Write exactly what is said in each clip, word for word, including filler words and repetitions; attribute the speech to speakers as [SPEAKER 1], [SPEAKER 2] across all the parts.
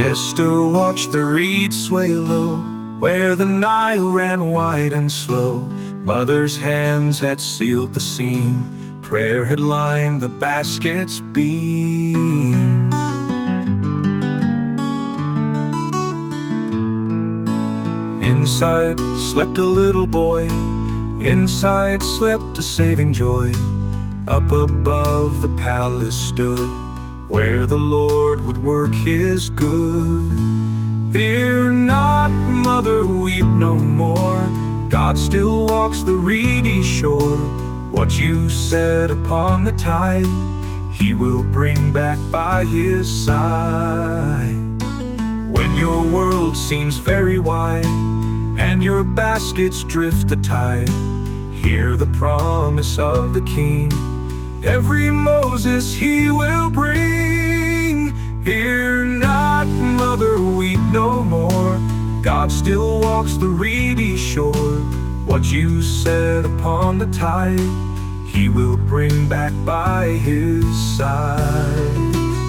[SPEAKER 1] Esther watched the reeds sway low, where the Nile ran wide and slow. Mother's hands had sealed the seam, prayer had lined the basket's beam. Inside slept a little boy, inside slept a saving joy. Up above the palace stood, where the Lord would work his good. Fear not, mother, weep no more, God still walks the reedy shore. What you set upon the tide, he will bring back by his side. When your world seems very wide, and your baskets drift the tide, hear the promise of the King. Every Moses he will bring. Fear not, mother, weep no more, God still walks the reedy shore. What you set upon the tide, he will bring back by his side.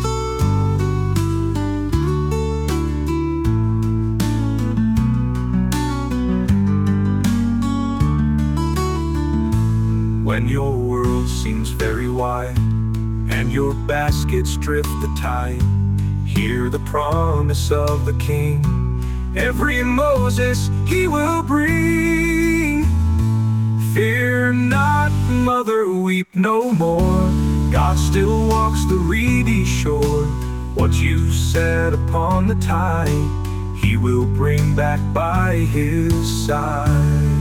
[SPEAKER 1] When your world seems very wide, and your baskets drift the tide, hear the promise of the King. Every Moses he will bring. Fear not, mother, weep no more, God still walks the reedy shore. What you set upon the tide, he will bring back by his side.